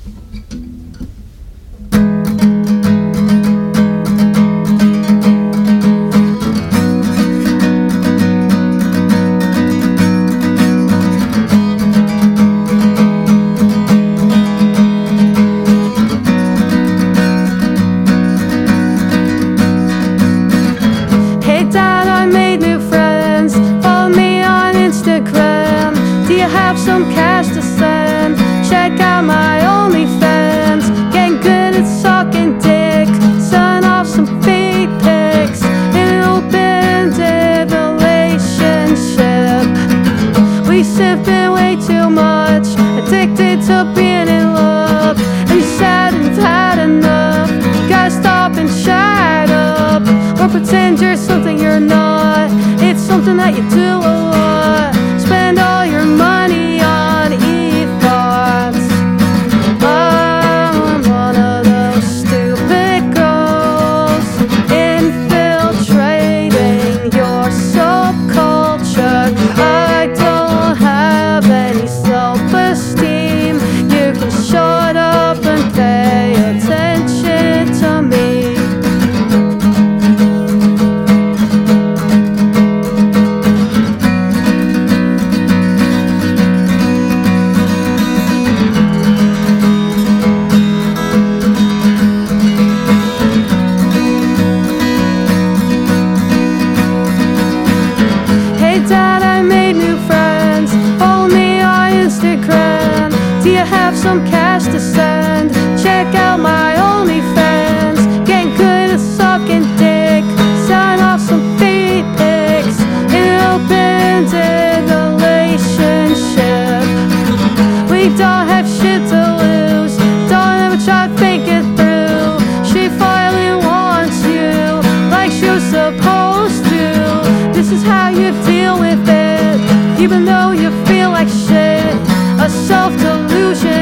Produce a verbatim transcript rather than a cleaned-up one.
Some cash to send. Check out my OnlyFans. Getting good at sucking dick. Send off some feet pics in an open-ended relationship. We sipping way too much, addicted to being in love. And you said you've had enough. You gotta stop and shut up, or pretend you're something you're not. It's something that you do a lot. Spend all your money on e-thoughts. I'm one of those stupid girls infiltrating your subculture. I don't have any self-esteem. You can shut up and pay attention to me. Dad, I made new friends. Follow me on Instagram. Do you have some cash to send? Check out my OnlyFans. Getting good at sucking dick. Selling off some feet pics in an open-ended relationship. We don't have shit to lose. Don't ever try to think it through. She finally wants you like she was supposed to. This is how you deal with it, even though you feel like shit. A self-delusion.